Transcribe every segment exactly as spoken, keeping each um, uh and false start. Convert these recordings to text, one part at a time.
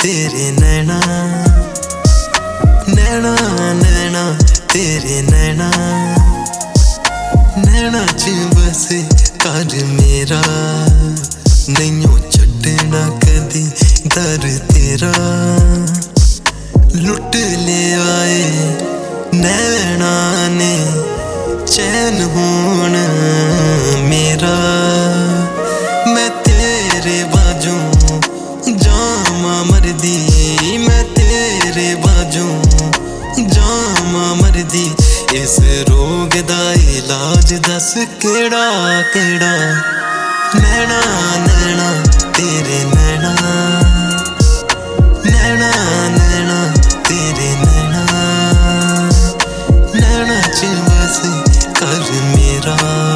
तेरे नैना नैना नैना तेरे नैना नैना च बस कर मेरा नैयों छड्डना कदी दर तेरा लुट ले आए नैना ने चैन हुण मेरा मैं तेरे बाजू जामा मरदी मैं तेरे बाजू जामा मरदी इस रोग दा इलाज दस केड़ा केड़ा नैना नैना तेरे नैना नैना नैना तेरे नैना नैना च बस कर मेरा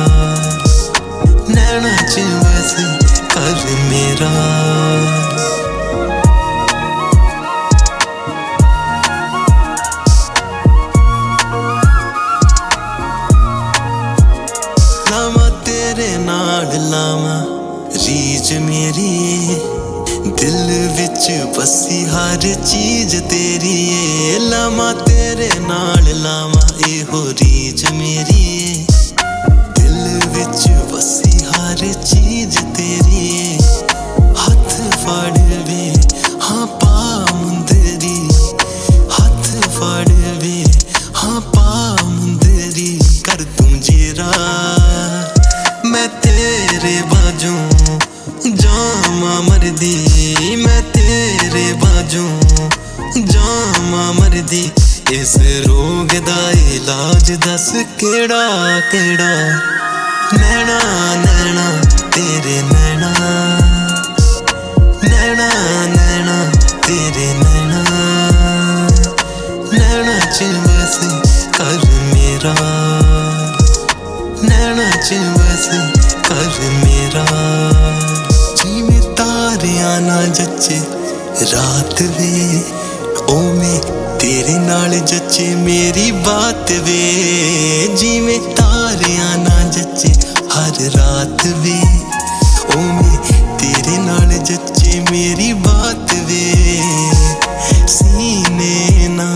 नैना च बस कर मेरा लावा तेरे नाल लावा रीज मेरी दिल विच बसी हर चीज तेरी है लावा तेरे नाल लावा एहो रीज मेरी दिल विच बसी हर चीज तेरी है हथ फड़ वे हाँ पा मुंदरी हथ फड़ वे हाँ पा मुंदरी कर तू जेरा मैं तेरे बाजू जामा मरदी मैं तेरे बाजू जामा मरदी इस रोग दा इलाज दस केड़ा केड़ा नैना नैना तेरे नैना नैना नैना तेरे नैना नैना च बस कर मेरा नैना च बस कर मेरा जिवें तारियां ना जच्चे रात वे ओवें तेरे नाल जच्चे मेरी बात वे जिवें तारियां ना जच्चे हर रात वे ओवें तेरे नाल जच्चे मेरी बात वे सीने ना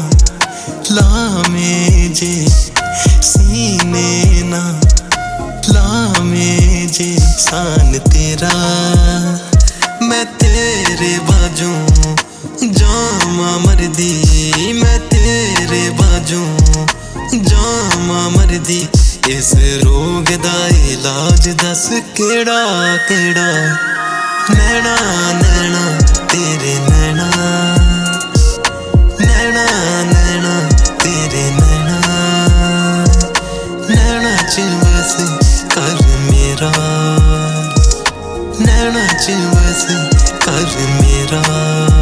लावें जे सीने ना लावें जे सान तेरा मैं तेरे बाजू जामा मरदी मैं तेरे बाजू जामा मरदी इस रोग दा इलाज दस केड़ा केड़ा नैना नैना तेरे नैना नैना नैना तेरे नैना नैना च बस कर मेरा नैना च बस कर मेरा।